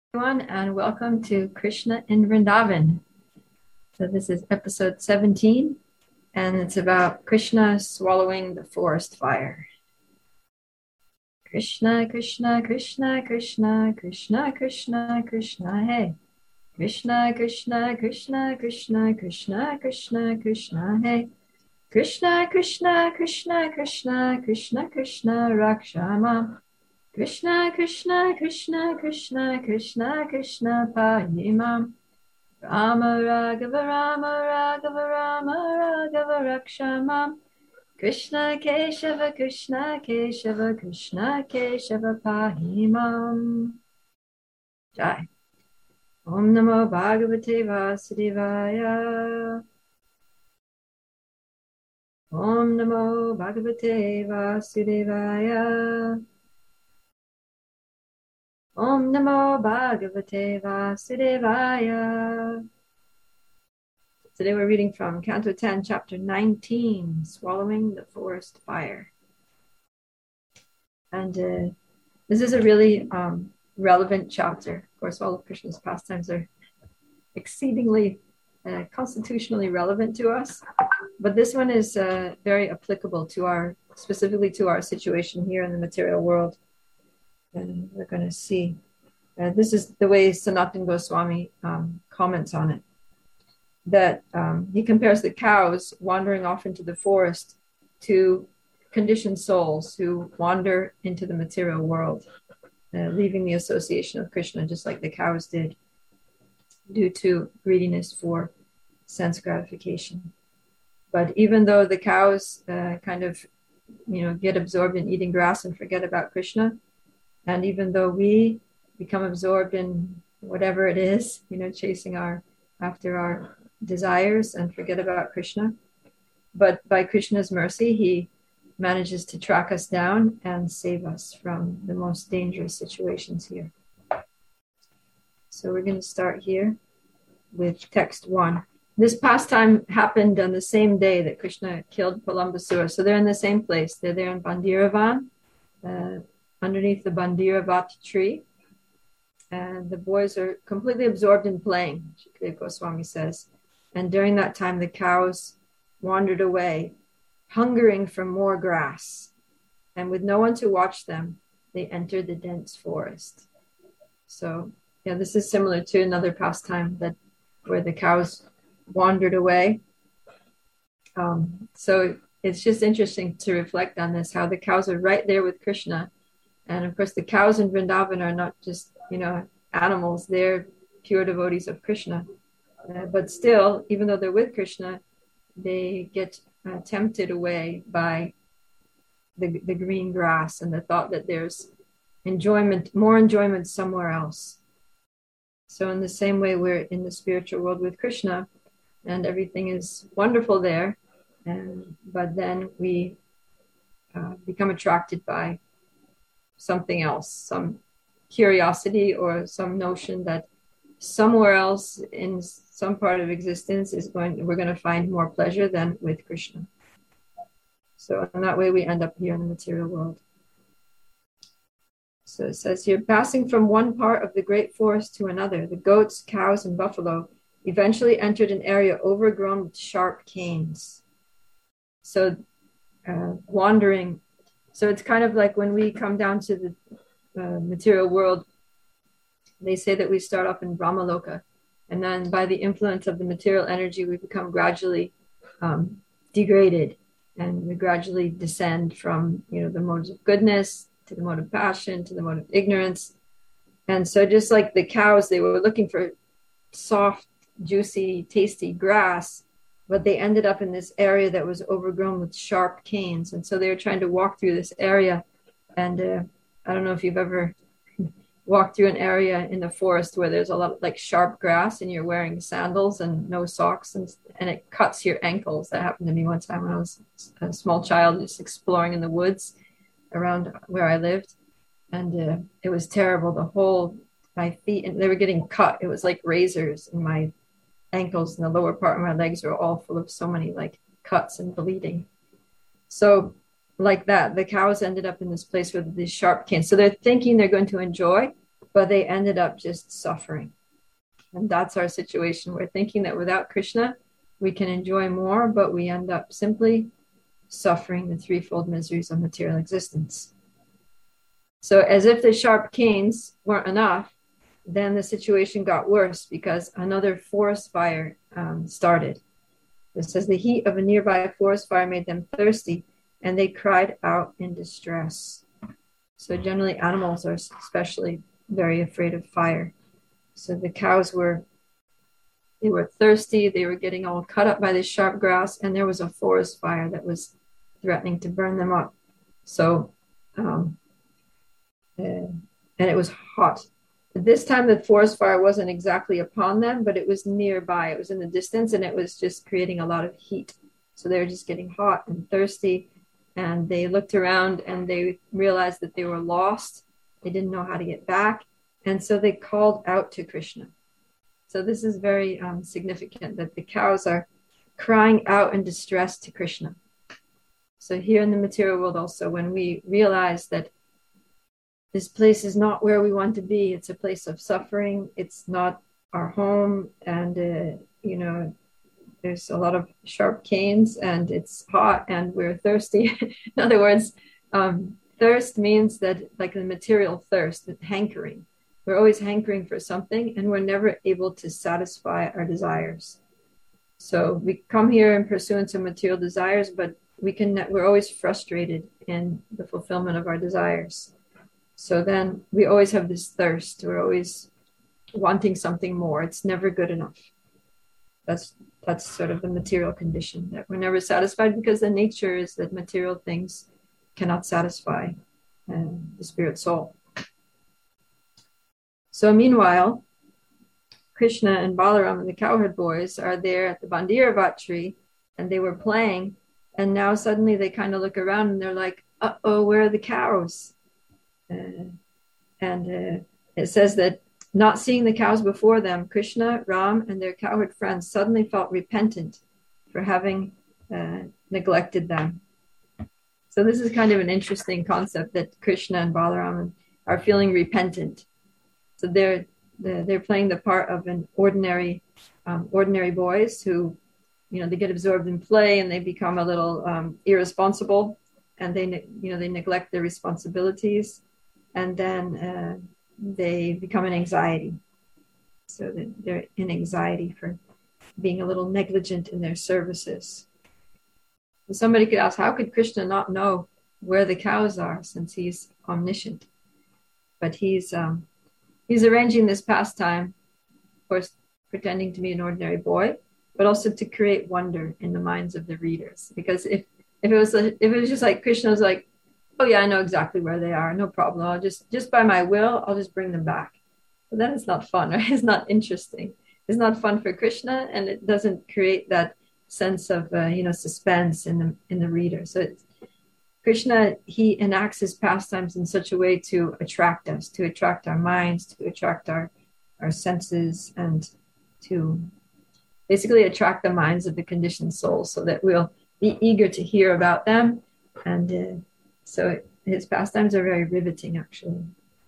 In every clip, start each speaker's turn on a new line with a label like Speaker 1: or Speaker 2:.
Speaker 1: Everyone, and welcome to Krishna in Vrindavan. So this is episode 17, and it's about Krishna swallowing the forest fire. Krishna, Krishna, Krishna, Krishna, Krishna, Krishna, Krishna, hey. Krishna, Krishna, Krishna, Krishna, Krishna, Krishna, Krishna, hey. Krishna, Krishna, Krishna, Krishna, Krishna, Krishna, Rakshamam. Krishna, Krishna, Krishna, Krishna, Krishna, Krishna, Pahimam. Rama Raghava, Rama Raghava, Rama Raghava, Rakshamam. Krishna Keshava, Krishna Keshava, Krishna Keshava, Pahimam. Jai. Om Namo Bhagavate Vasudevaya. Om Namo Bhagavate Vasudevaya. Om Namo Bhagavate Vasudevaya. Today we're reading from Canto 10, Chapter 19, Swallowing the Forest Fire. And this is a really relevant chapter. Of course, all of Krishna's pastimes are exceedingly constitutionally relevant to us. But this one is very applicable to specifically to our situation here in the material world. And we're going to see. This is the way Sanatana Goswami comments on it. That he compares the cows wandering off into the forest to conditioned souls who wander into the material world, leaving the association of Krishna just like the cows did, due to greediness for sense gratification. But even though the cows get absorbed in eating grass and forget about Krishna, and even though we become absorbed in whatever it is, chasing after our desires and forget about Krishna, but by Krishna's mercy, he manages to track us down and save us from the most dangerous situations here. So we're going to start here with text 1. This pastime happened on the same day that Krishna killed Palambasura. So they're in the same place. They're there in Bandiravan, underneath the Bandiravat tree. And the boys are completely absorbed in playing, Shukadeva Goswami says. And during that time, the cows wandered away, hungering for more grass. And with no one to watch them, they entered the dense forest. So, this is similar to another pastime where the cows wandered away. So it's just interesting to reflect on this, how the cows are right there with Krishna. And of course, the cows in Vrindavan are not just, animals. They're pure devotees of Krishna. But still, even though they're with Krishna, they get tempted away by the green grass and the thought that there's more enjoyment somewhere else. So in the same way, we're in the spiritual world with Krishna, and everything is wonderful there. But then we become attracted by something else, some curiosity or some notion that somewhere else in some part of existence we're going to find more pleasure than with Krishna. So in that way, we end up here in the material world. So it says here, passing from one part of the great forest to another, the goats, cows, and buffalo eventually entered an area overgrown with sharp canes. So wandering. So it's kind of like when we come down to the material world, they say that we start off in Brahmaloka, and then by the influence of the material energy, we become gradually degraded, and we gradually descend from, the modes of goodness to the mode of passion to the mode of ignorance. And so just like the cows, they were looking for soft, juicy, tasty grass, but they ended up in this area that was overgrown with sharp canes. And so they were trying to walk through this area. And I don't know if you've ever walked through an area in the forest where there's a lot of sharp grass and you're wearing sandals and no socks and it cuts your ankles. That happened to me one time when I was a small child, just exploring in the woods around where I lived. And it was terrible. My feet, and they were getting cut. It was like razors in my ankles, and the lower part of my legs were all full of so many cuts and bleeding. So like that, the cows ended up in this place with these sharp canes. So they're thinking they're going to enjoy, but they ended up just suffering. And that's our situation. We're thinking that without Krishna, we can enjoy more, but we end up simply suffering the threefold miseries of material existence. So as if the sharp canes weren't enough, then the situation got worse because another forest fire started. It says the heat of a nearby forest fire made them thirsty, and they cried out in distress. So generally animals are especially very afraid of fire. So the cows were thirsty, they were getting all cut up by this sharp grass, and there was a forest fire that was threatening to burn them up. So, and it was hot. This time the forest fire wasn't exactly upon them, but it was nearby. It was in the distance, and it was just creating a lot of heat. So they were just getting hot and thirsty, and they looked around and they realized that they were lost. They didn't know how to get back. And so they called out to Krishna. So this is very significant that the cows are crying out in distress to Krishna. So here in the material world also, when we realize that this place is not where we want to be, it's a place of suffering, it's not our home, and there's a lot of sharp canes, and it's hot, and we're thirsty. In other words, thirst means that, like the material thirst, hankering. We're always hankering for something, and we're never able to satisfy our desires. So we come here in pursuance of material desires, but we're always frustrated in the fulfillment of our desires. So then we always have this thirst. We're always wanting something more. It's never good enough. That's sort of the material condition, that we're never satisfied, because the nature is that material things cannot satisfy the spirit soul. So meanwhile, Krishna and Balaram and the cowherd boys are there at the Bandiravat tree, and they were playing, and now suddenly they kind of look around and they're like, uh-oh, where are the cows? It says that not seeing the cows before them, Krishna, Ram, and their cowherd friends suddenly felt repentant for having neglected them. So this is kind of an interesting concept, that Krishna and Balaram are feeling repentant. So they're playing the part of an ordinary boys who, they get absorbed in play and they become a little irresponsible, and they neglect their responsibilities, and then they become an anxiety. So that they're in anxiety for being a little negligent in their services. And somebody could ask, how could Krishna not know where the cows are, since he's omniscient? But he's arranging this pastime, of course, pretending to be an ordinary boy, but also to create wonder in the minds of the readers. Because if it was just like Krishna was like, oh yeah, I know exactly where they are, no problem. I'll just by my will, I'll just bring them back. But then it's not fun, right? It's not interesting. It's not fun for Krishna, and it doesn't create that sense of suspense in the reader. So Krishna, he enacts his pastimes in such a way to attract us, to attract our minds, to attract our senses, and to basically attract the minds of the conditioned souls, so that we'll be eager to hear about them. And so his pastimes are very riveting, actually.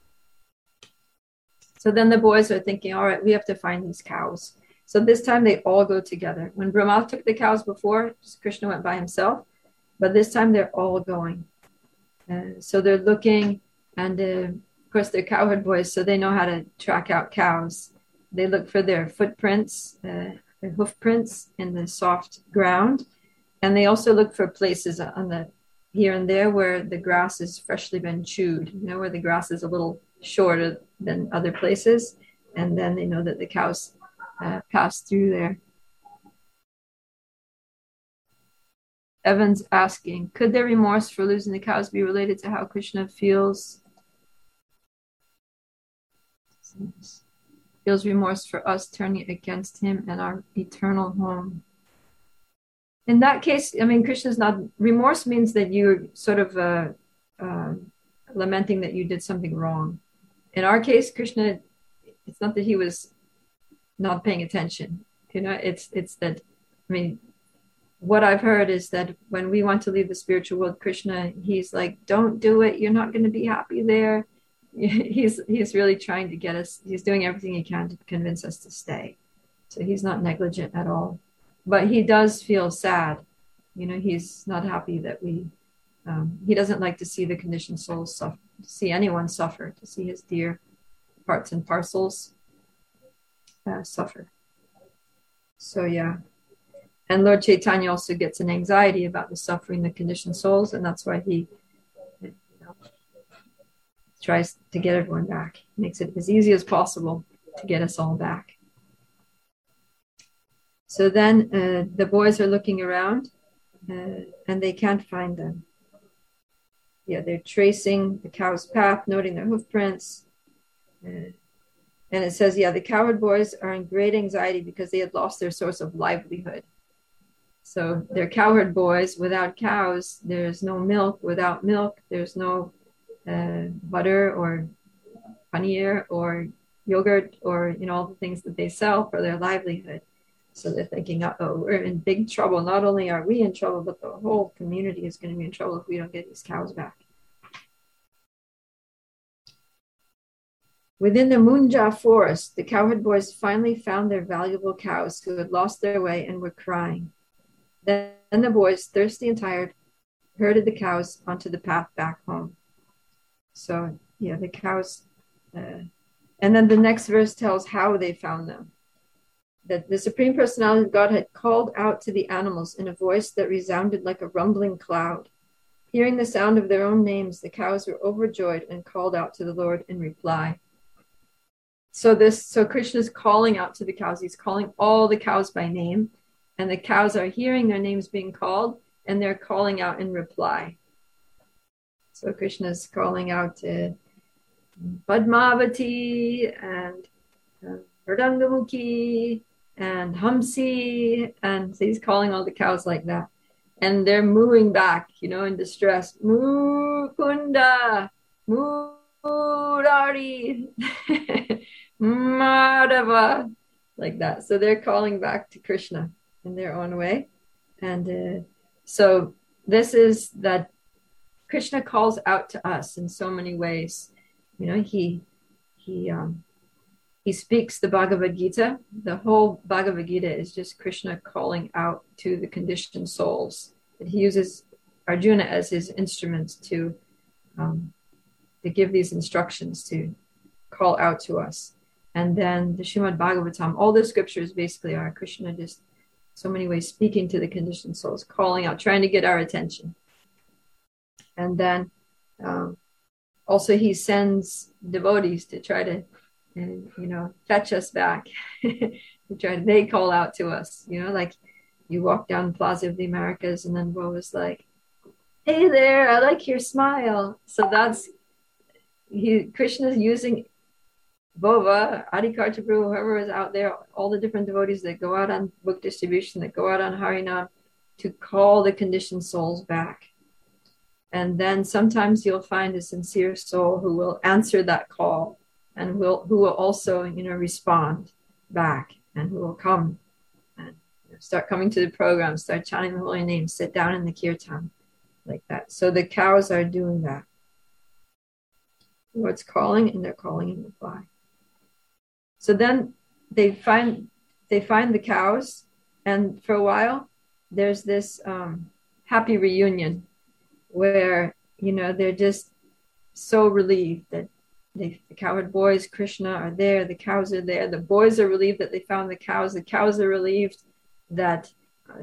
Speaker 1: So then the boys are thinking, all right, we have to find these cows. So this time they all go together. When Brahma took the cows before, Krishna went by himself. But this time they're all going. So they're looking, and of course they're cowherd boys, so they know how to track out cows. They look for their footprints, their hoof prints in the soft ground. And they also look for places on the here and there where the grass has freshly been chewed, where the grass is a little shorter than other places. And then they know that the cows pass through there. Evan's asking, could their remorse for losing the cows be related to how Krishna feels remorse for us turning against him and our eternal home? In that case, Krishna's not, remorse means that you're sort of lamenting that you did something wrong. In our case, Krishna, it's not that he was not paying attention. It's that, what I've heard is that when we want to leave the spiritual world, Krishna, he's like, don't do it. You're not going to be happy there. he's really trying to get us. He's doing everything he can to convince us to stay. So he's not negligent at all, but he does feel sad. He's not happy that he doesn't like to see the conditioned souls suffer, to see anyone suffer, to see his dear parts and parcels suffer. So yeah. And Lord Chaitanya also gets an anxiety about the suffering the conditioned souls, and that's why he tries to get everyone back. He makes it as easy as possible to get us all back. So then the boys are looking around and they can't find them. Yeah, they're tracing the cow's path, noting their hoof prints. And it says, the cowherd boys are in great anxiety because they had lost their source of livelihood. So they're cowherd boys. Without cows, there's no milk. Without milk, there's no butter or paneer or yogurt or all the things that they sell for their livelihood. So they're thinking, we're in big trouble. Not only are we in trouble, but the whole community is going to be in trouble if we don't get these cows back. Within the Munja forest, the cowherd boys finally found their valuable cows who had lost their way and were crying. Then the boys, thirsty and tired, herded the cows onto the path back home. So, the cows. And then the next verse tells how they found them. That the Supreme Personality of God had called out to the animals in a voice that resounded like a rumbling cloud. Hearing the sound of their own names, the cows were overjoyed and called out to the Lord in reply. So Krishna is calling out to the cows. He's calling all the cows by name, and the cows are hearing their names being called, and they're calling out in reply. So Krishna is calling out to Padmavati and Mridangamukhi and Hamsi, and so he's calling all the cows like that. And they're mooing back, in distress. Mukunda, Murari, Madhava, like that. So they're calling back to Krishna in their own way. And so this is that Krishna calls out to us in so many ways. He speaks the Bhagavad Gita. The whole Bhagavad Gita is just Krishna calling out to the conditioned souls. That he uses Arjuna as his instruments to give these instructions, to call out to us. And then the Srimad Bhagavatam, all the scriptures basically are Krishna just so many ways speaking to the conditioned souls, calling out, trying to get our attention. And then also he sends devotees to try to fetch us back. They call out to us, like you walk down Plaza of the Americas and then Bo was like, hey there, I like your smile. So Krishna's using Bova, Adikartabru, whoever is out there, all the different devotees that go out on book distribution, that go out on Harinam, to call the conditioned souls back. And then sometimes you'll find a sincere soul who will answer that call and who will also, respond back, and who will come and start coming to the program, start chanting the holy name, sit down in the kirtan, like that. So the cows are doing that. Lord's calling, and they're calling in reply. So then they find the cows, and for a while there's this happy reunion where they're just so relieved that the cowherd boys, Krishna, are there, the cows are there, the boys are relieved that they found the cows are relieved that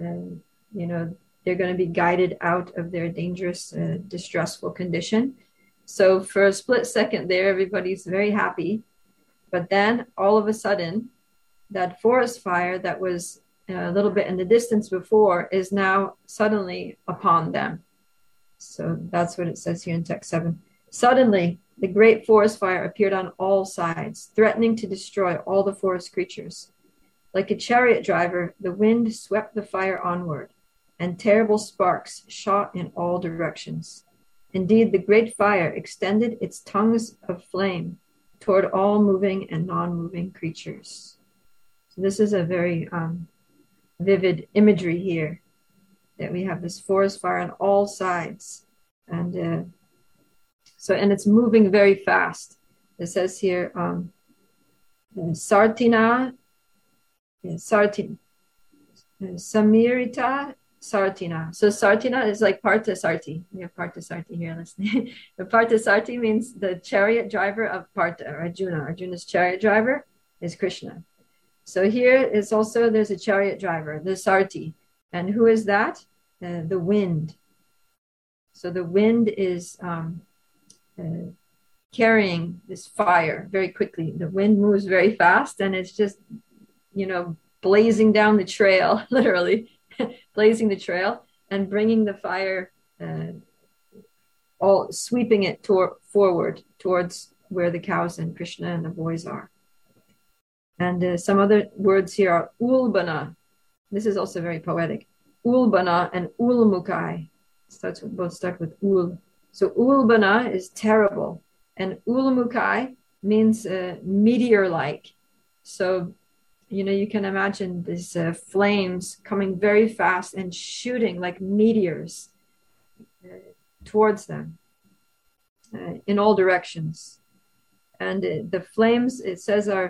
Speaker 1: they're going to be guided out of their dangerous, distressful condition. So for a split second there, everybody's very happy. But then all of a sudden, that forest fire that was a little bit in the distance before is now suddenly upon them. So that's what it says here in text 7. Suddenly, the great forest fire appeared on all sides, threatening to destroy all the forest creatures. Like a chariot driver, the wind swept the fire onward, and terrible sparks shot in all directions. Indeed, the great fire extended its tongues of flame toward all moving and non-moving creatures. So this is a very vivid imagery here, that we have this forest fire on all sides. And it's moving very fast. It says here, Sartina, Sartin, Samirita Sartina. So Sartina is like Parthasarthi. We have Parthasarthi here listening. The Parthasarthi means the chariot driver of Partha, or Arjuna. Arjuna's chariot driver is Krishna. So here is also, there's a chariot driver, the Sarthi. And who is that? The wind. So the wind is carrying this fire very quickly. The wind moves very fast, and it's just, blazing down the trail, literally blazing the trail and bringing the fire, all sweeping it forward towards where the cows and Krishna and the boys are. And some other words here are ulbana. This is also very poetic. Ulbana and ulmukai. Both start with ul. So ulbana is terrible, and ulmukai means meteor-like. So, you can imagine these flames coming very fast and shooting like meteors towards them in all directions. And the flames, it says, are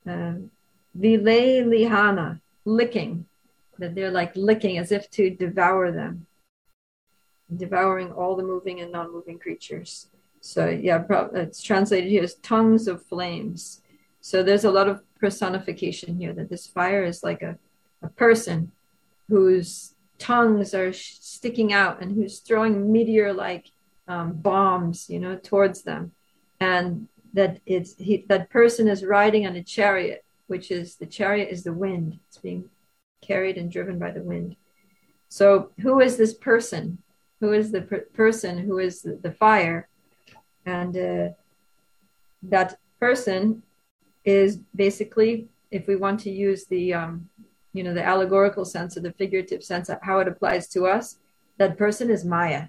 Speaker 1: vilay lihana, licking, that they're like licking as if to devour them, devouring all the moving and non-moving creatures. So yeah, it's translated here as tongues of flames. So there's a lot of personification here, that this fire is like a person whose tongues are sticking out and who's throwing meteor-like bombs, towards them. And that that person is riding on a chariot, which is, the chariot is the wind. It's being carried and driven by the wind. So who is this person? Who is the person who is the fire? And that person is basically, if we want to use the the allegorical sense or the figurative sense of how it applies to us, that person is Maya.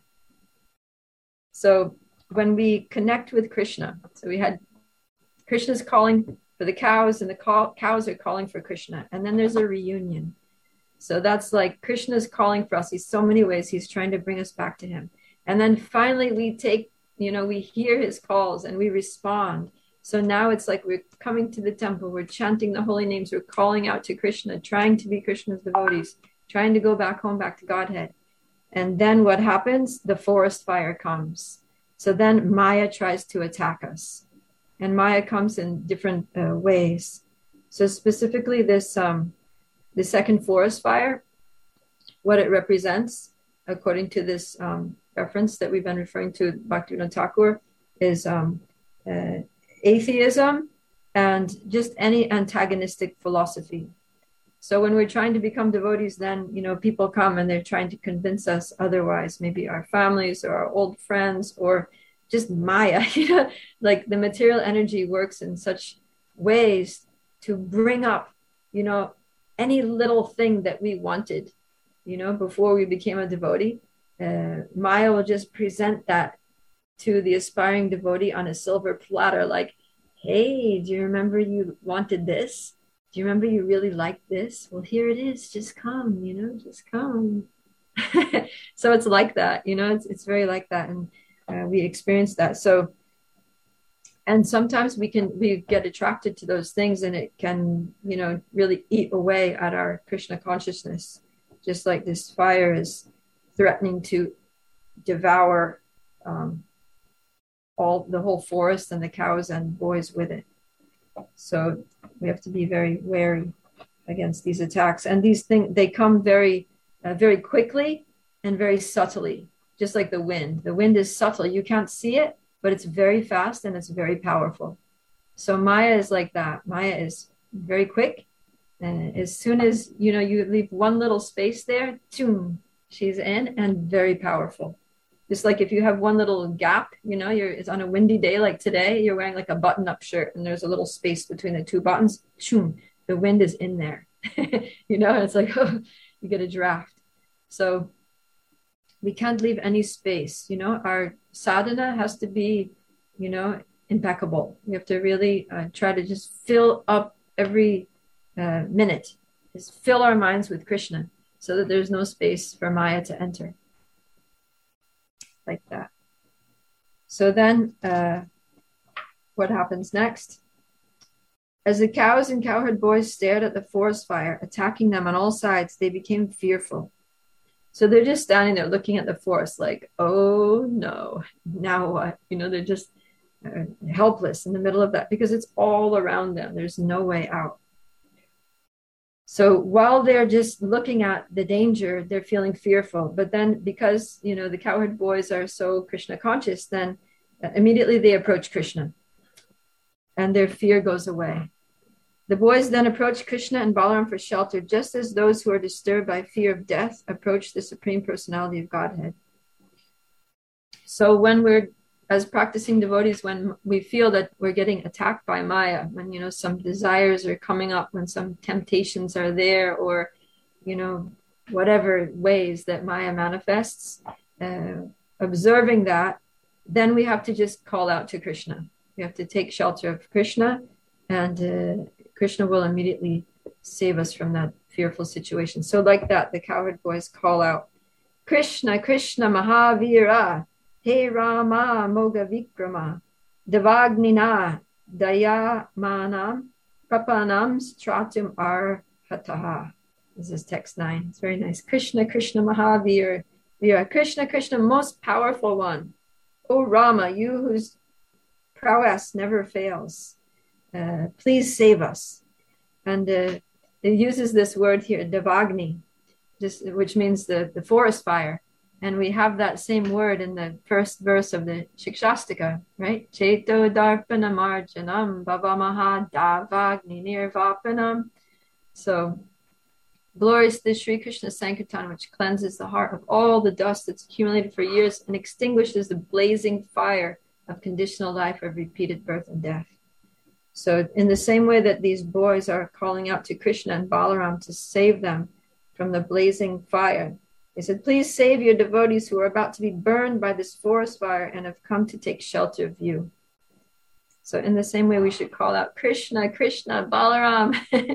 Speaker 1: So when we connect with Krishna, so we had Krishna's calling for the cows, and the cows are calling for Krishna, and then there's a reunion. So that's like Krishna's calling for us. He's so many ways he's trying to bring us back to him, and then finally we take, we hear his calls and we respond. So now it's like we're coming to the temple, we're chanting the holy names, we're calling out to Krishna, trying to be Krishna's devotees, trying to go back home, back to Godhead. And then what happens? The forest fire comes. So then Maya tries to attack us. And Maya comes in different ways. So specifically this, the second forest fire, what it represents, according to this reference that we've been referring to, Bhaktivinoda Thakur, is atheism and just any antagonistic philosophy. So when we're trying to become devotees, then, people come and they're trying to convince us otherwise, maybe our families or our old friends or just Maya, like the material energy works in such ways to bring up, any little thing that we wanted, before we became a devotee. Maya will just present that to the aspiring devotee on a silver platter, like, hey, do you remember you wanted this? Do you remember you really liked this? Well, here it is. Just come, just come. So it's like that, it's very like that. And we experience that. So, and sometimes we get attracted to those things, and it can, really eat away at our Krishna consciousness, just like this fire is threatening to devour the whole forest and the cows and boys with it. So we have to be very wary against these attacks. And these things, they come very, very quickly and very subtly, just like the wind. The wind is subtle. You can't see it, but it's very fast and it's very powerful. So Maya is like that. Maya is very quick. And as soon as, you leave one little space there, choom, she's in, and very powerful. Just like if you have one little gap, it's on a windy day like today, you're wearing like a button-up shirt and there's a little space between the two buttons, choom, the wind is in there. It's like, oh, you get a draft. So we can't leave any space. Our sadhana has to be, impeccable. We have to really try to just fill up every minute, just fill our minds with Krishna so that there's no space for Maya to enter. Like that. So then what happens next? As the cows and cowherd boys stared at the forest fire, attacking them on all sides, they became fearful. So they're just standing there looking at the forest like, oh no, now what? They're just helpless in the middle of that because it's all around them. There's no way out. So while they're just looking at the danger, they're feeling fearful. But then because, the cowherd boys are so Krishna conscious, then immediately they approach Krishna and their fear goes away. The boys then approach Krishna and Balaram for shelter, just as those who are disturbed by fear of death approach the Supreme Personality of Godhead. So when we're, as practicing devotees, when we feel that we're getting attacked by Maya, when, some desires are coming up, when some temptations are there, or, whatever ways that Maya manifests, observing that, then we have to just call out to Krishna. We have to take shelter of Krishna, and Krishna will immediately save us from that fearful situation. So like that, the cowherd boys call out, Krishna, Krishna, Mahavira, He Rama, Moga Vikrama, Devagnina, Daya Manam, Prapanam, Stratum Arhataha. This is text 9. It's very nice. Krishna, Krishna, Mahavira, Krishna, Krishna, most powerful one. O Rama, you whose prowess never fails. Please save us. And it uses this word here, Devagni, which means the forest fire. And we have that same word in the first verse of the Shikshastika, right? Cheto darpana marjanam bhavamaha davagni nirvapanam. So, glorious to Sri Krishna Sankirtan, which cleanses the heart of all the dust that's accumulated for years and extinguishes the blazing fire of conditional life of repeated birth and death. So in the same way that these boys are calling out to Krishna and Balaram to save them from the blazing fire, they said, please save your devotees who are about to be burned by this forest fire and have come to take shelter of you. So in the same way, we should call out Krishna, Krishna, Balaram,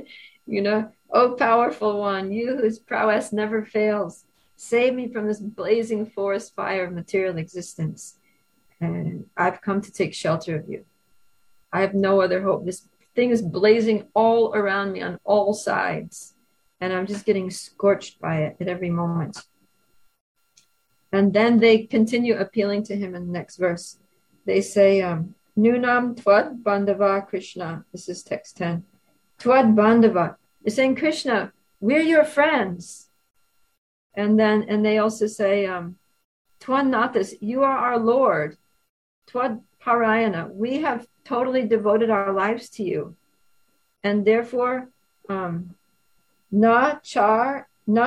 Speaker 1: O powerful one, you whose prowess never fails, save me from this blazing forest fire of material existence. And I've come to take shelter of you. I have no other hope. This thing is blazing all around me on all sides, and I'm just getting scorched by it at every moment. And then they continue appealing to him in the next verse. They say, Nunam Tvad Bandava Krishna. This is text 10. Tvad Bandava. They're saying, Krishna, we're your friends. And they also say, Twan Nathas, you are our Lord. Tvad Parayana, we have totally devoted our lives to you. And therefore, na cha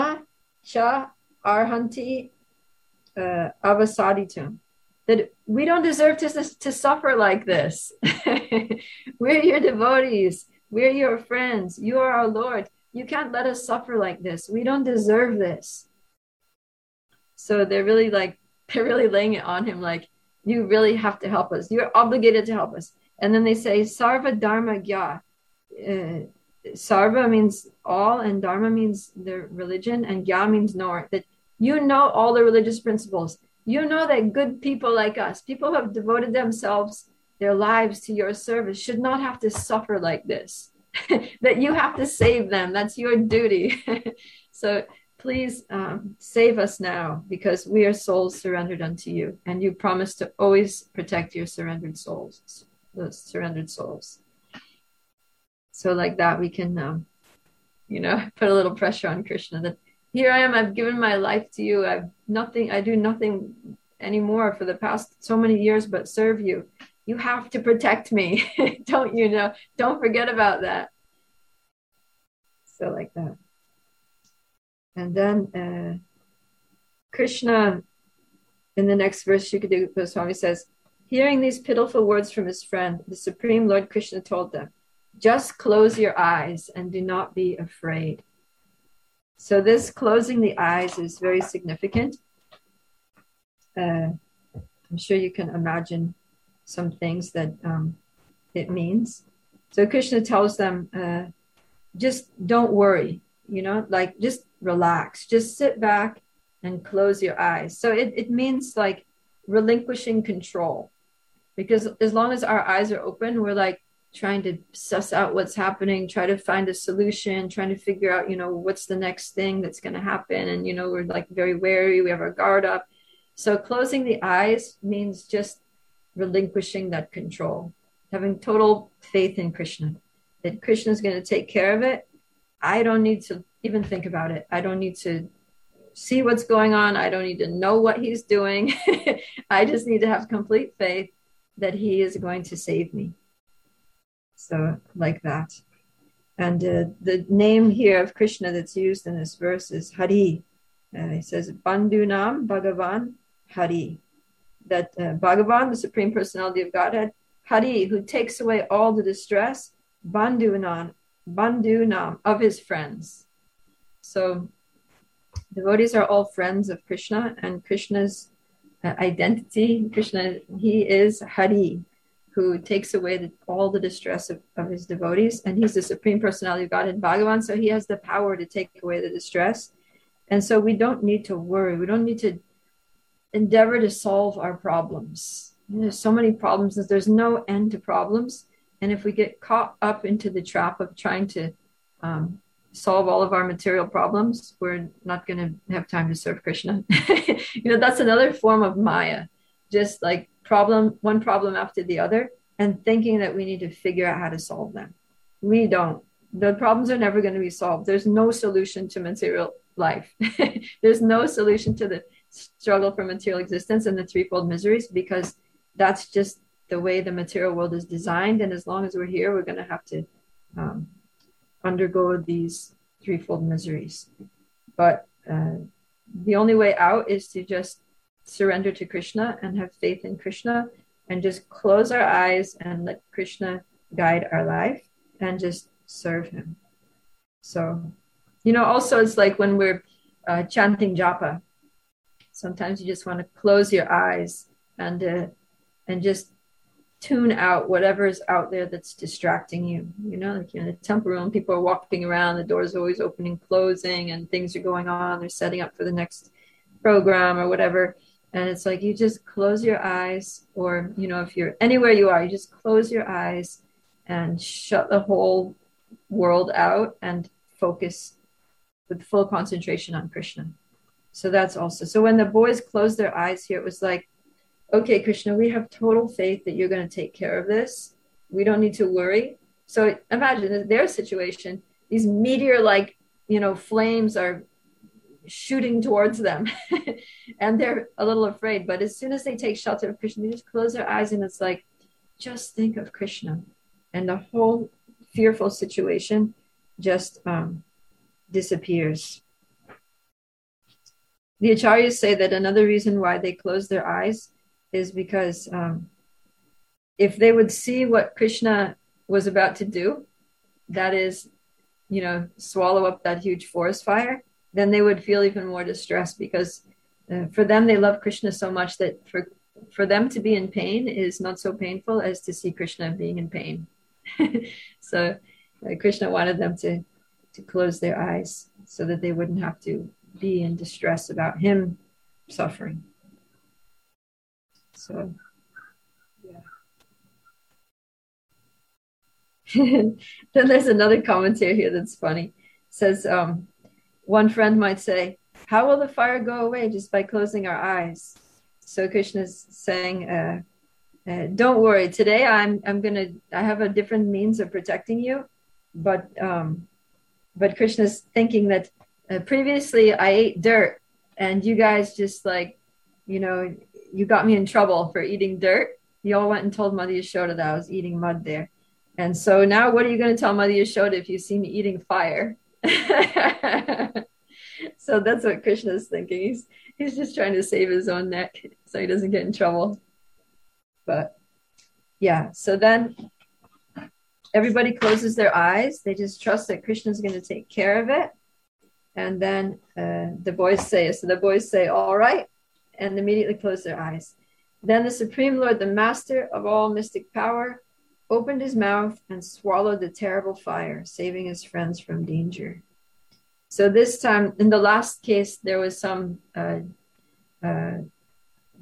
Speaker 1: arhanti avasaditum. That we don't deserve to suffer like this. We're your devotees. We're your friends. You are our Lord. You can't let us suffer like this. We don't deserve this. So they're really laying it on him like, you really have to help us. You're obligated to help us. And then they say, Sarva Dharma Gya. Sarva means all, and Dharma means the religion, and Gya means knower. That you know all the religious principles. You know that good people like us, people who have devoted themselves, their lives to your service, should not have to suffer like this. That you have to save them. That's your duty. So please save us now, because we are souls surrendered unto you, and you promise to always protect your surrendered souls, those surrendered souls. So like that, we can, put a little pressure on Krishna that here I am, I've given my life to you. I do nothing anymore for the past so many years but serve you. You have to protect me. Don't forget about that. So like that. And then Krishna, in the next verse, Shukadeva Goswami says, hearing these pitiful words from his friend, the Supreme Lord Krishna told them, just close your eyes and do not be afraid. So this closing the eyes is very significant. I'm sure you can imagine some things that it means. So Krishna tells them, just don't worry, just relax, just sit back and close your eyes. So it means like relinquishing control. Because as long as our eyes are open, we're like trying to suss out what's happening, try to find a solution, trying to figure out, what's the next thing that's going to happen. And, we're like very wary. We have our guard up. So closing the eyes means just relinquishing that control, having total faith in Krishna, that Krishna is going to take care of it. I don't need to even think about it. I don't need to see what's going on. I don't need to know what he's doing. I just need to have complete faith that he is going to save me. So like that. And the name here of Krishna that's used in this verse is Hari. He says, Bandhunam Bhagavan Hari. That Bhagavan, the Supreme Personality of Godhead, Hari, who takes away all the distress, Bandhunam, of his friends. So devotees are all friends of Krishna, and Krishna's identity, Krishna, he is Hari, who takes away all the distress of his devotees. And he's the Supreme Personality of Godhead, Bhagavan, so he has the power to take away the distress. And so we don't need to worry. We don't need to endeavor to solve our problems. There's so many problems that there's no end to problems. And if we get caught up into the trap of trying to solve all of our material problems, we're not going to have time to serve Krishna. That's another form of Maya, just like one problem after the other, and thinking that we need to figure out how to solve them. We don't. The problems are never going to be solved. There's no solution to material life. There's no solution to the struggle for material existence and the threefold miseries, because that's just the way the material world is designed. And as long as we're here, we're going to have to undergo these threefold miseries. But the only way out is to just surrender to Krishna and have faith in Krishna, and just close our eyes and let Krishna guide our life and just serve him. So, also it's like when we're chanting japa, sometimes you just want to close your eyes and just tune out whatever is out there that's distracting you. Like in the temple room, people are walking around, the doors are always opening and closing, and things are going on. They're setting up for the next program or whatever. And it's like you just close your eyes, or, if you're anywhere you are, you just close your eyes and shut the whole world out and focus with full concentration on Krishna. So that's also. So when the boys closed their eyes here, it was like, okay, Krishna, we have total faith that you're going to take care of this. We don't need to worry. So imagine their situation, these meteor-like, flames are shooting towards them and they're a little afraid. But as soon as they take shelter of Krishna, they just close their eyes and it's like, just think of Krishna. And the whole fearful situation just disappears. The acharyas say that another reason why they close their eyes is because if they would see what Krishna was about to do, that is, swallow up that huge forest fire, then they would feel even more distressed, because for them, they love Krishna so much that for them to be in pain is not so painful as to see Krishna being in pain. So Krishna wanted them to close their eyes so that they wouldn't have to be in distress about him suffering. So, yeah. Then there's another commentary here that's funny. It says, one friend might say, how will the fire go away just by closing our eyes? So Krishna's saying, don't worry. Today I have a different means of protecting you, but Krishna's thinking that previously I ate dirt, and you guys just you got me in trouble for eating dirt. You all went and told Mother Yashoda that I was eating mud there. And so now what are you going to tell Mother Yashoda if you see me eating fire? So that's what Krishna is thinking. He's just trying to save his own neck so he doesn't get in trouble. But yeah, so then everybody closes their eyes. They just trust that Krishna is going to take care of it. And then the boys say, all right, and immediately close their eyes. Then the Supreme Lord, the master of all mystic power, opened his mouth and swallowed the terrible fire, saving his friends from danger. So this time, in the last case, there was some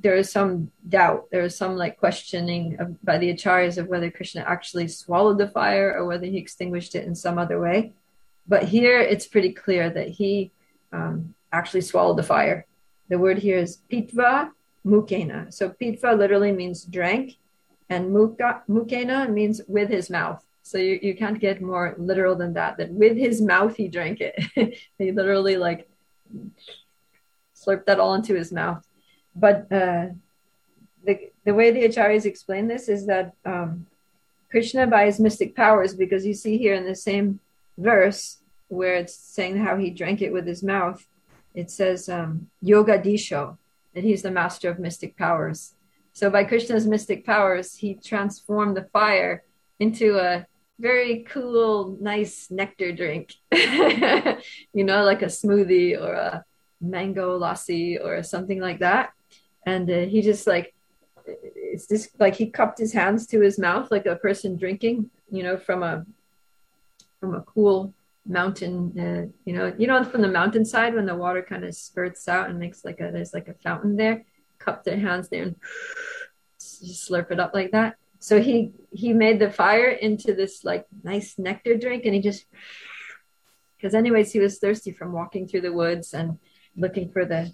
Speaker 1: there is some doubt. There is some like questioning by the acharyas of whether Krishna actually swallowed the fire or whether he extinguished it in some other way. But here it's pretty clear that he actually swallowed the fire. The word here is pitva mukena. So pitva literally means drank, and mukena means with his mouth. So you can't get more literal than that, that with his mouth he drank it. He literally like slurped that all into his mouth. But the way the acharyas explain this is that Krishna, by his mystic powers, because you see here in the same verse where it's saying how he drank it with his mouth, it says Yoga Disho, that he's the master of mystic powers. So by Krishna's mystic powers, he transformed the fire into a very cool, nice nectar drink, like a smoothie or a mango lassi or something like that. And he just like, it's just like he cupped his hands to his mouth like a person drinking, from a cool mountain, from the mountainside when the water kind of spurts out and makes there's like a fountain there. Cup their hands there and just slurp it up like that. So he made the fire into this like nice nectar drink, and he just, because anyways he was thirsty from walking through the woods and looking for the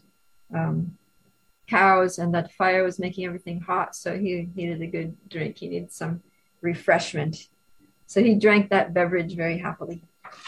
Speaker 1: cows, and that fire was making everything hot. So he needed a good drink. He needed some refreshment. So he drank that beverage very happily.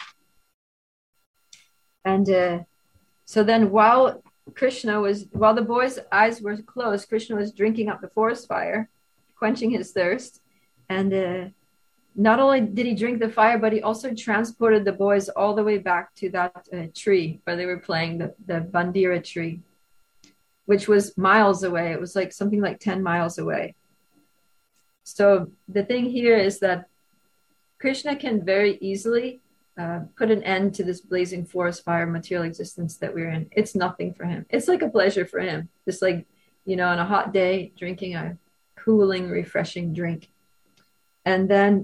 Speaker 1: And so then while the boy's eyes were closed, Krishna was drinking up the forest fire, quenching his thirst. And not only did he drink the fire, but he also transported the boys all the way back to that tree where they were playing, the Bandira tree, which was miles away. It was like something like 10 miles away. So the thing here is that Krishna can very easily put an end to this blazing forest fire material existence that we're in. It's nothing for him. It's like a pleasure for him. Just like, on a hot day, drinking a cooling, refreshing drink. And then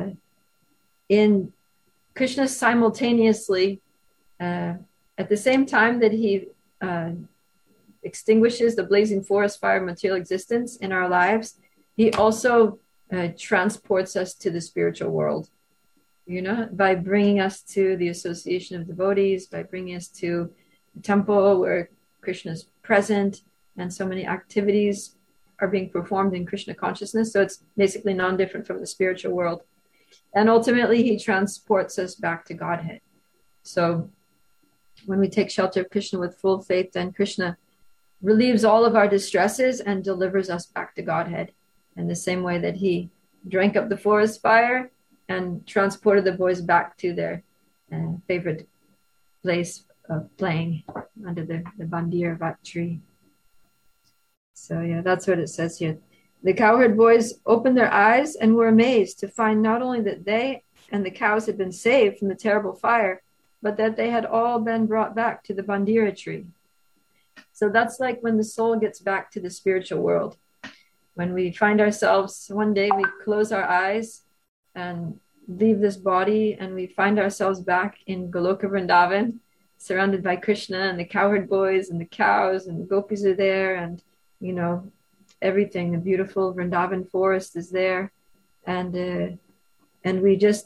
Speaker 1: in Krishna simultaneously, at the same time that he extinguishes the blazing forest fire material existence in our lives, he also transports us to the spiritual world, by bringing us to the association of devotees, by bringing us to the temple where Krishna is present, and so many activities are being performed in Krishna consciousness. So it's basically non-different from the spiritual world. And ultimately, he transports us back to Godhead. So when we take shelter of Krishna with full faith, then Krishna relieves all of our distresses and delivers us back to Godhead in the same way that he drank up the forest fire and transported the boys back to their favorite place of playing under the Bandira tree. So yeah, that's what it says here. The cowherd boys opened their eyes and were amazed to find not only that they and the cows had been saved from the terrible fire, but that they had all been brought back to the Bandira tree. So that's like when the soul gets back to the spiritual world. When we find ourselves, one day we close our eyes and leave this body, and we find ourselves back in Goloka Vrindavan, surrounded by Krishna and the cowherd boys and the cows, and the gopis are there, and everything. The beautiful Vrindavan forest is there, and we just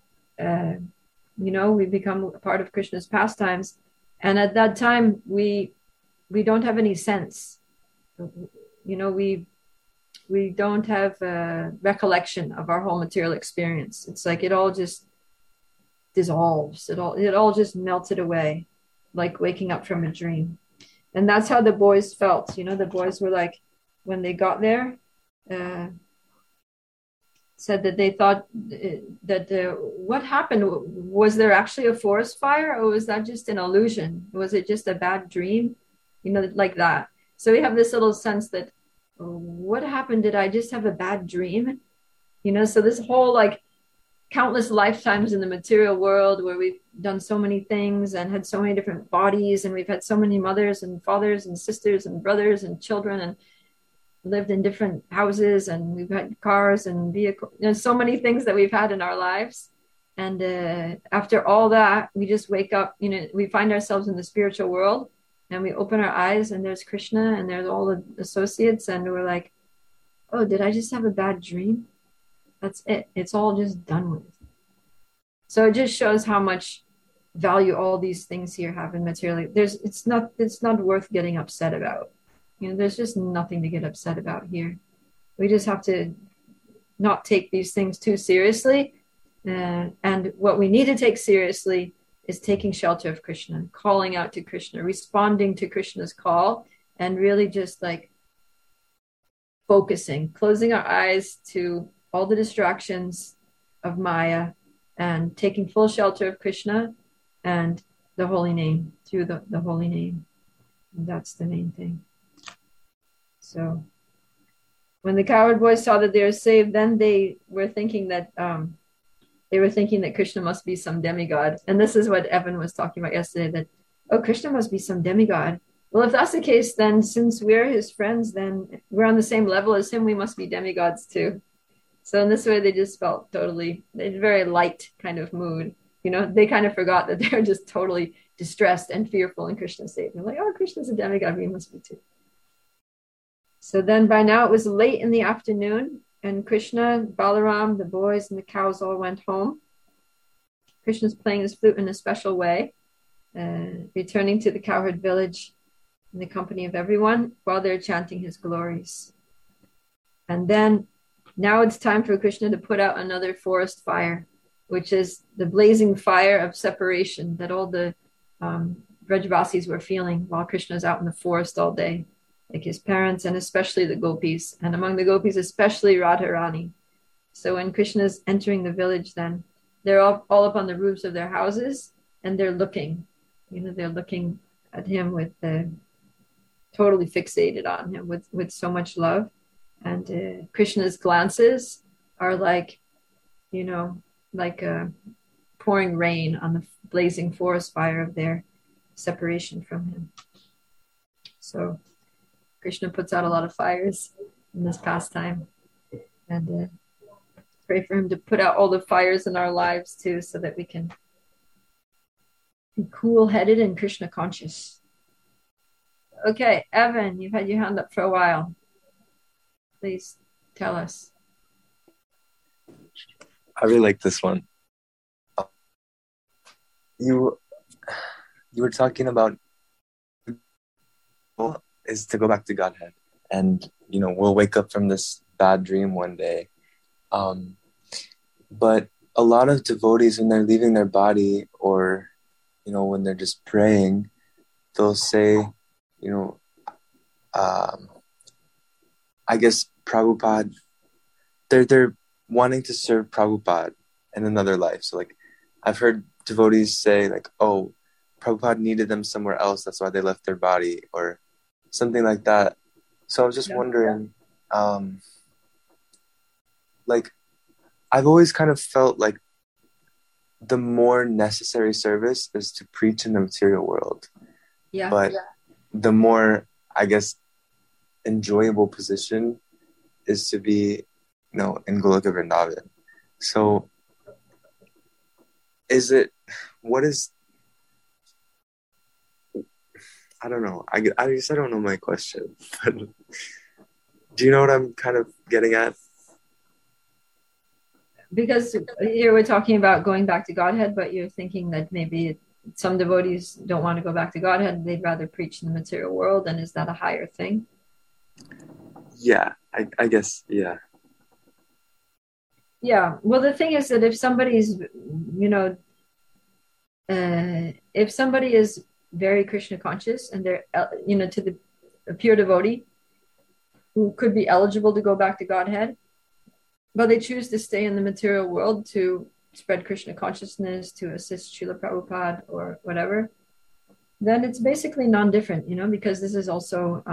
Speaker 1: we become a part of Krishna's pastimes, and at that time we don't have any sense. We don't have a recollection of our whole material experience. It's like it all just dissolves. It all just melted away, like waking up from a dream. And that's how the boys felt. The boys were like, when they got there, said that they thought that what happened? Was there actually a forest fire, or was that just an illusion? Was it just a bad dream? Like that. So we have this little sense that, what happened? Did I just have a bad dream? So this whole like countless lifetimes in the material world where we've done so many things and had so many different bodies, and we've had so many mothers and fathers and sisters and brothers and children, and lived in different houses, and we've had cars and vehicles, so many things that we've had in our lives. And after all that, we just wake up, we find ourselves in the spiritual world, and we open our eyes and there's Krishna and there's all the associates, and we're like, oh, did I just have a bad dream? That's it. It's all just done with. So it just shows how much value all these things here have in materially. It's not worth getting upset about. There's just nothing to get upset about here. We just have to not take these things too seriously. And what we need to take seriously is taking shelter of Krishna, calling out to Krishna, responding to Krishna's call, and really just like focusing, closing our eyes to all the distractions of Maya and taking full shelter of Krishna and the holy name, through the holy name. And that's the main thing. So when the cowherd boys saw that they were saved, then they were thinking that Krishna must be some demigod. And this is what Evan was talking about yesterday, that, oh, Krishna must be some demigod. Well, if that's the case, then since we're his friends, then we're on the same level as him, we must be demigods too. So in this way, they just felt totally, in a very light kind of mood. They kind of forgot that they're just totally distressed and fearful in Krishna's state. They're like, oh, Krishna's a demigod, we must be too. So then by now it was late in the afternoon, and Krishna, Balaram, the boys, and the cows all went home. Krishna's playing his flute in a special way, returning to the cowherd village in the company of everyone while they're chanting his glories. And then now it's time for Krishna to put out another forest fire, which is the blazing fire of separation that all the Brajavasis were feeling while Krishna's out in the forest all day, like his parents and especially the gopis, and among the gopis, especially Radharani. So when Krishna's entering the village, then they're all up on the roofs of their houses, and they're looking, they're looking at him with totally fixated on him with so much love. And Krishna's glances are like, pouring rain on the blazing forest fire of their separation from him. So Krishna puts out a lot of fires in this pastime, and pray for him to put out all the fires in our lives too, so that we can be cool-headed and Krishna conscious. Okay, Evan, you've had your hand up for a while. Please tell us.
Speaker 2: I really like this one. You were talking about is to go back to Godhead, and we'll wake up from this bad dream one day. But a lot of devotees, when they're leaving their body, or when they're just praying, they'll say, I guess Prabhupada, they're wanting to serve Prabhupada in another life. So like I've heard devotees say like, oh, Prabhupada needed them somewhere else, that's why they left their body, or something like that. So I was just wondering, like I've always kind of felt like the more necessary service is to preach in the material world. Yeah. But the more, I guess, enjoyable position is to be, in Goloka Vrindavan. So I don't know. I guess I don't know my question. But do you know what I'm kind of getting at?
Speaker 1: Because here we're talking about going back to Godhead, but you're thinking that maybe some devotees don't want to go back to Godhead. They'd rather preach in the material world. And is that a higher thing? Yeah,
Speaker 2: I guess, yeah.
Speaker 1: Yeah. Well, the thing is that if somebody's, if somebody is very Krishna conscious and they're, to a pure devotee who could be eligible to go back to Godhead, but they choose to stay in the material world to spread Krishna consciousness, to assist Srila Prabhupada or whatever, then it's basically non-different, because this is also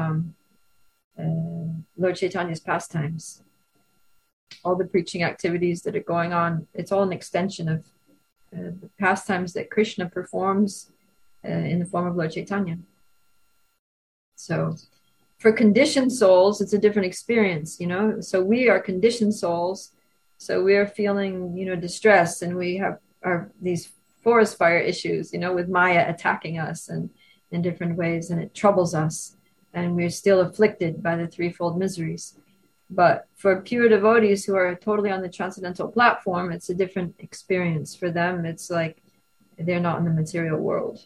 Speaker 1: Lord Chaitanya's pastimes. All the preaching activities that are going on, it's all an extension of the pastimes that Krishna performs in the form of Lord Chaitanya. So for conditioned souls, it's a different experience, So we are conditioned souls. So we are feeling, distress, and we have these forest fire issues, with Maya attacking us, and in different ways, and it troubles us, and we're still afflicted by the threefold miseries. But for pure devotees who are totally on the transcendental platform, it's a different experience. For them, it's like they're not in the material world.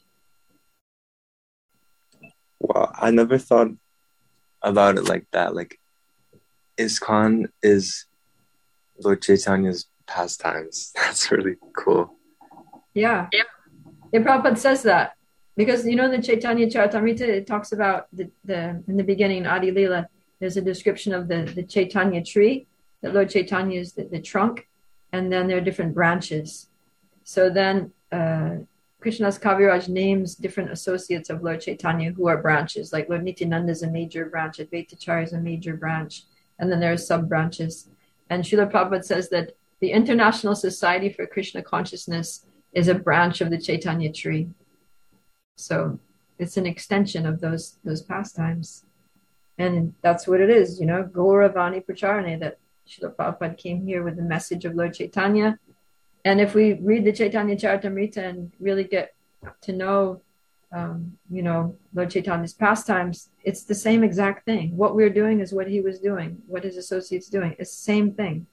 Speaker 2: Wow, I never thought about it like that. Like, ISKCON is Lord Chaitanya's pastimes. That's really cool.
Speaker 1: Yeah. The Prabhupada says that because, you know, the Chaitanya Charitamrita, it talks about the in the beginning, Adi Lila, there's a description of the Chaitanya tree, that Lord Chaitanya is the trunk, and then there are different branches. So then Krishnadas Kaviraj names different associates of Lord Chaitanya who are branches, like Lord Nityananda is a major branch, Advaitacharya is a major branch, and then there are sub-branches. And Srila Prabhupada says that the International Society for Krishna Consciousness is a branch of the Chaitanya tree. So it's an extension of those pastimes. And that's what it is, you know, Gauravani Pracharane, that Srila Prabhupada came here with the message of Lord Chaitanya. And if we read the Chaitanya Charitamrita and really get to know, you know, Lord Chaitanya's pastimes, it's the same exact thing. What we're doing is what he was doing, what his associates doing. It's the same thing.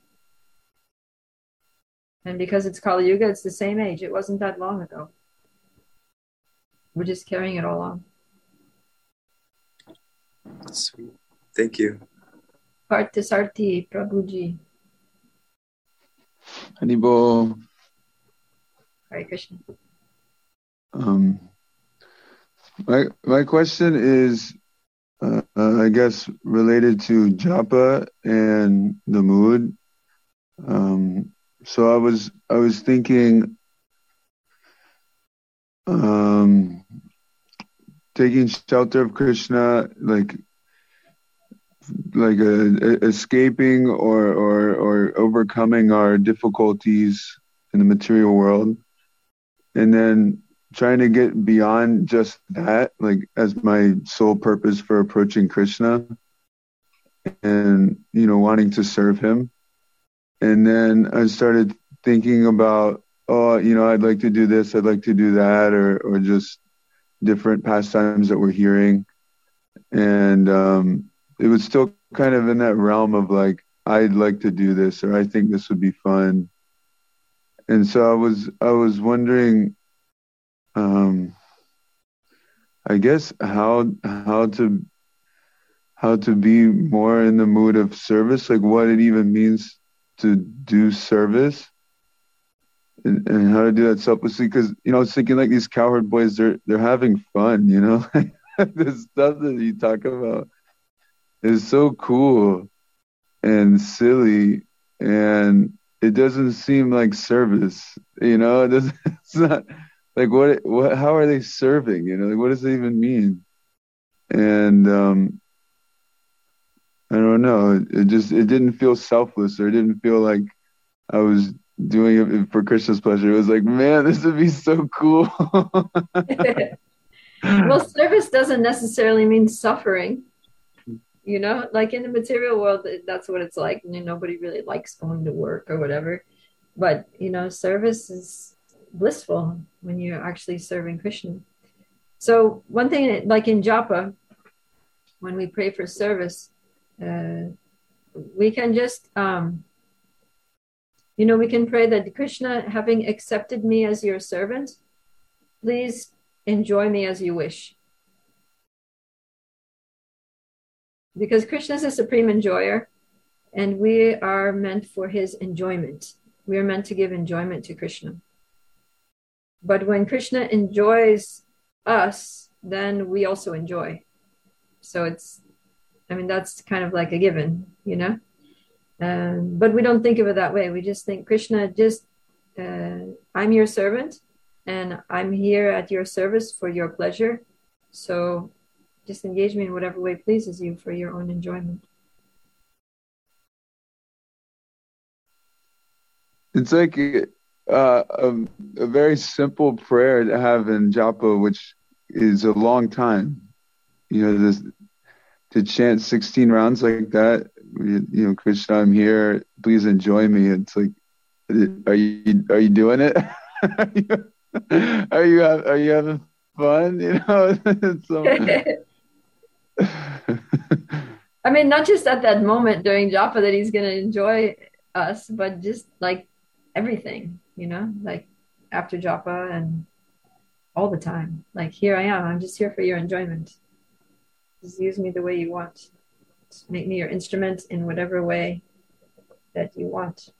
Speaker 1: And because it's Kali Yuga, it's the same age. It wasn't that long ago. We're just carrying it all on.
Speaker 2: Sweet. Thank you.
Speaker 1: Parthasarthi Prabhuji.
Speaker 3: Haribo.
Speaker 1: Hare Krishna.
Speaker 3: My question is, I guess, related to japa and the mood. So I was thinking, taking shelter of Krishna, like escaping or overcoming our difficulties in the material world, and then trying to get beyond just that, like as my sole purpose for approaching Krishna, and, you know, wanting to serve him. And then I started thinking about, oh, you know, I'd like to do this, I'd like to do that, or just different pastimes that we're hearing. And it was still kind of in that realm of like, I'd like to do this, or I think this would be fun. And so I was wondering, I guess how to be more in the mood of service, like what it even means to do service, and how to do that selflessly. Because, you know, I was thinking, like, these cowherd boys, they're having fun, you know. The stuff that you talk about is so cool and silly, and it doesn't seem like service, you know. It's not like what how are they serving, you know, like what does it even mean? And I don't know, it didn't feel selfless, or it didn't feel like I was doing it for Krishna's pleasure. It was like, man, this would be so cool.
Speaker 1: Well, service doesn't necessarily mean suffering. You know, like in the material world, that's what it's like. And nobody really likes going to work or whatever. But, you know, service is blissful when you're actually serving Krishna. So one thing, like in japa, when we pray for service, we can just, you know, we can pray that Krishna, having accepted me as your servant, please enjoy me as you wish. Because Krishna is a supreme enjoyer, and we are meant for his enjoyment. We are meant to give enjoyment to Krishna. But when Krishna enjoys us, then we also enjoy. So it's, I mean, that's kind of like a given, you know? But we don't think of it that way. We just think, Krishna, just, I'm your servant, and I'm here at your service for your pleasure. So just engage me in whatever way pleases you for your own enjoyment.
Speaker 3: It's like a very simple prayer to have in japa, which is a long time. You know, to chant 16 rounds like that. You know, Krishna, I'm here. Please enjoy me. It's like, are you doing it? Are you having fun, you know.
Speaker 1: I mean, not just at that moment during japa that he's going to enjoy us, but just like everything, you know, like after japa and all the time. Like, here I am. I'm just here for your enjoyment. Just use me the way you want. Just make me your instrument in whatever way that you want.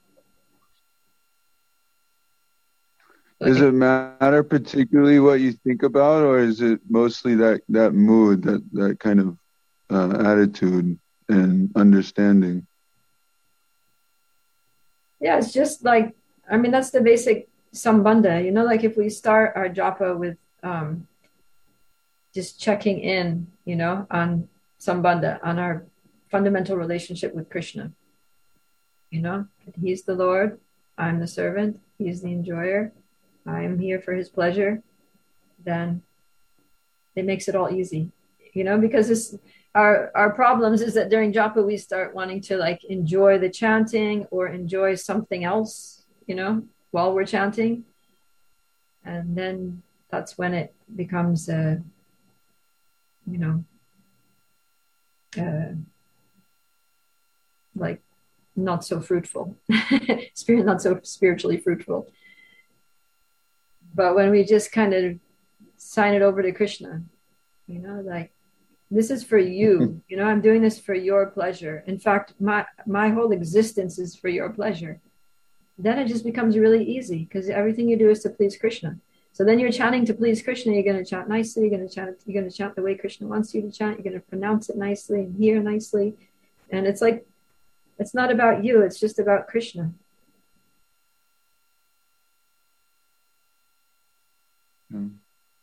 Speaker 3: Does it matter particularly what you think about, or is it mostly that mood, that kind of attitude and understanding?
Speaker 1: Yeah, it's just like, I mean, that's the basic sambandha, you know, like if we start our japa with just checking in, you know, on sambandha, on our fundamental relationship with Krishna, you know, he's the Lord, I'm the servant, he's the enjoyer, I'm here for his pleasure, then it makes it all easy, you know, because our problems is that during japa we start wanting to like enjoy the chanting or enjoy something else, you know, while we're chanting, and then that's when it becomes you know, like not so fruitful, not so spiritually fruitful. But when we just kind of sign it over to Krishna, you know, like, this is for you, you know, I'm doing this for your pleasure. In fact, my whole existence is for your pleasure. Then it just becomes really easy because everything you do is to please Krishna. So then you're chanting to please Krishna. You're going to chant nicely. You're going to chant the way Krishna wants you to chant. You're going to pronounce it nicely and hear nicely. And it's like, it's not about you. It's just about Krishna.
Speaker 3: And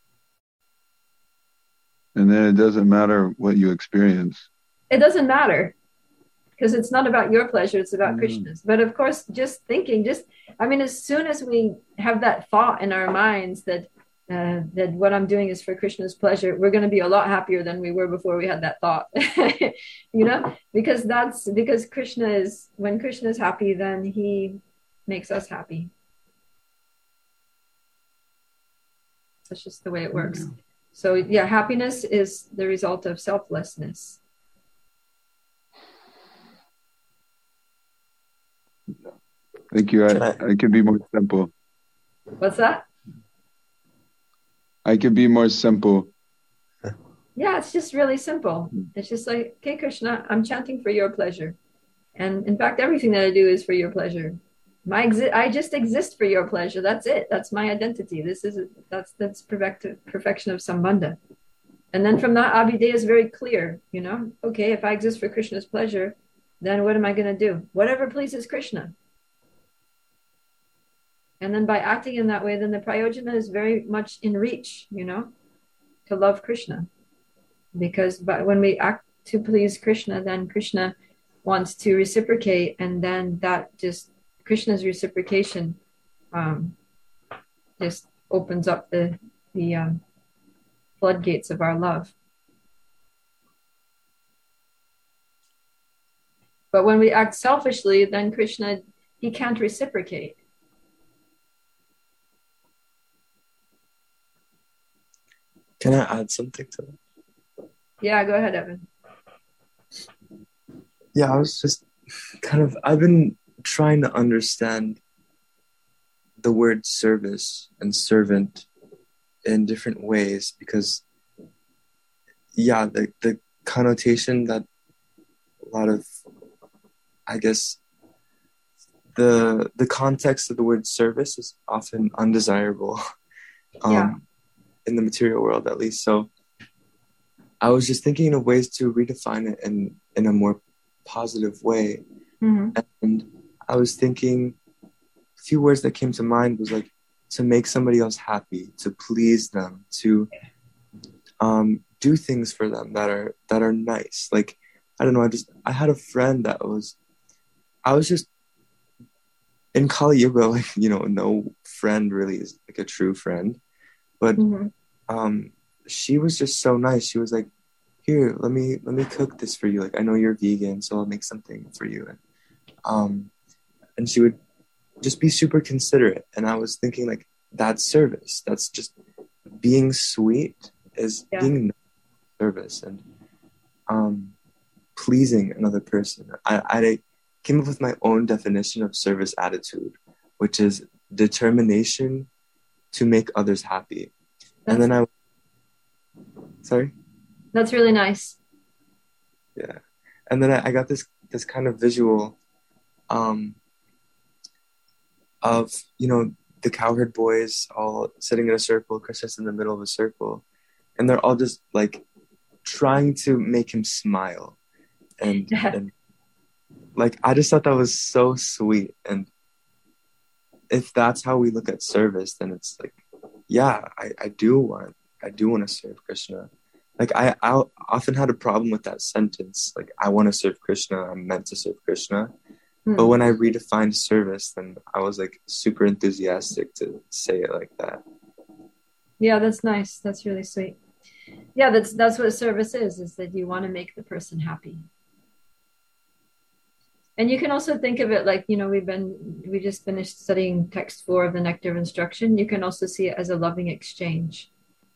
Speaker 3: then it doesn't matter what you experience.
Speaker 1: It doesn't matter because it's not about your pleasure. It's about Krishna's. But of course, just thinking, I mean, as soon as we have that thought in our minds that what I'm doing is for Krishna's pleasure, we're going to be a lot happier than we were before we had that thought, you know, because when Krishna is happy, then he makes us happy. That's just the way it works. So yeah, happiness is the result of selflessness.
Speaker 3: Thank you. I can be more simple.
Speaker 1: What's that?
Speaker 3: I can be more simple.
Speaker 1: Yeah, it's just really simple. It's just like, okay, Krishna, I'm chanting for your pleasure. And in fact, everything that I do is for your pleasure. I just exist for your pleasure. That's it. That's my identity. That's perfection of sambandha. And then from that, Abhideya is very clear, you know, okay, if I exist for Krishna's pleasure, then what am I going to do? Whatever pleases Krishna. And then by acting in that way, then the prayojana is very much in reach, you know, to love Krishna. Because when we act to please Krishna, then Krishna wants to reciprocate, and then that just Krishna's reciprocation just opens up the floodgates of our love. But when we act selfishly, then Krishna, he can't reciprocate.
Speaker 2: Can I add something to that?
Speaker 1: Yeah, go ahead, Evan.
Speaker 2: Yeah, I was just I've been trying to understand the word service and servant in different ways because, yeah, the connotation that a lot of, I guess, the context of the word service is often undesirable. In the material world, at least. So I was just thinking of ways to redefine it in a more positive way. Mm-hmm. And I was thinking, a few words that came to mind was like to make somebody else happy, to please them, to do things for them that are nice. Like, I don't know, I had a friend I was just in Kali Yuga, like, you know, no friend really is like a true friend. But she was just so nice. She was like, "Here, let me cook this for you. Like, I know you're vegan, so I'll make something for you." And she would just be super considerate. And I was thinking, like, that's service. That's just being sweet is being service and pleasing another person. I came up with my own definition of service attitude, which is determination to make others happy. And then sorry?
Speaker 1: That's really nice.
Speaker 2: Yeah. And then I got this kind of visual of, the cowherd boys all sitting in a circle, Krishna's in the middle of a circle, and they're all just like trying to make him smile. And like, I just thought that was so sweet. And if that's how we look at service, then it's like, yeah, I do want to serve Krishna. Like I often had a problem with that sentence. Like, I want to serve Krishna. I'm meant to serve Krishna. But when I redefined service, then I was like super enthusiastic to say it like that.
Speaker 1: Yeah, that's nice. That's really sweet. Yeah, that's what service is that you want to make the person happy. And you can also think of it like, we just finished studying text 4 of the Nectar of Instruction. You can also see it as a loving exchange.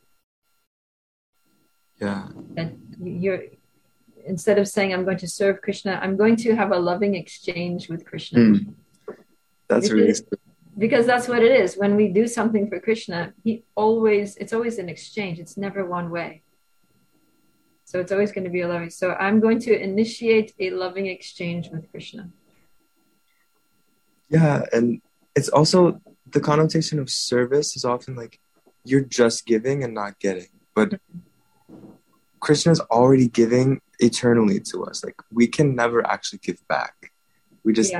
Speaker 2: Yeah.
Speaker 1: And instead of saying, I'm going to serve Krishna, I'm going to have a loving exchange with Krishna.
Speaker 2: That's really sweet.
Speaker 1: Because that's what it is. When we do something for Krishna, it's always an exchange. It's never one way. So it's always going to be a loving. So I'm going to initiate a loving exchange with Krishna.
Speaker 2: Yeah, and it's also the connotation of service is often like you're just giving and not getting. But Krishna is already giving eternally to us. Like, we can never actually give back. We're just,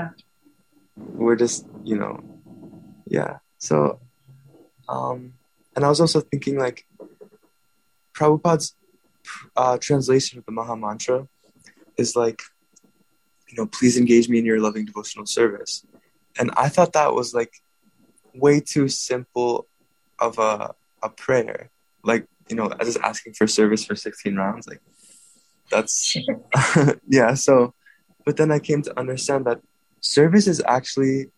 Speaker 2: yeah. So, and I was also thinking like Prabhupada's translation of the Maha Mantra is like, please engage me in your loving devotional service. And I thought that was like way too simple of a prayer. Like, I was asking for service for 16 rounds. Like, that's, yeah. So, but then I came to understand that service is actually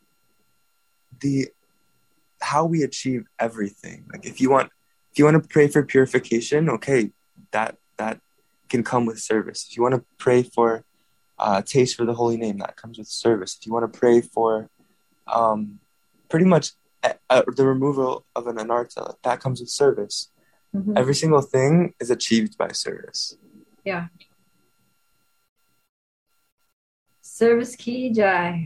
Speaker 2: how we achieve everything. Like, if you want to pray for purification, okay, that can come with service. If you want to pray for taste for the holy name, that comes with service. If you want to pray for pretty much the removal of an anartha, that comes with service. Mm-hmm. Every single thing is achieved by service.
Speaker 1: Yeah. Service ki jai.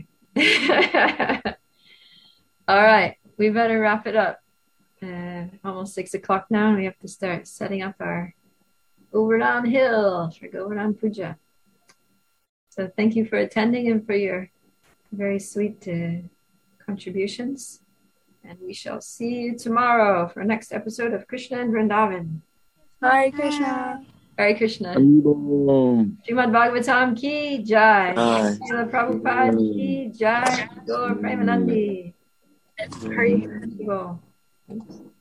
Speaker 1: All right, we better wrap it up. Almost 6:00 now, and we have to start setting up our Govardhan Hill for Govardhan Puja. So thank you for attending and for your very sweet contributions. And we shall see you tomorrow for our next episode of Krishna and Vrindavan.
Speaker 4: Hare Krishna.
Speaker 1: Hare Krishna. Srimad Bhagavatam ki jai. Srila Prabhupada ki jai. Gaur Premanandi.
Speaker 4: Hare Krishna.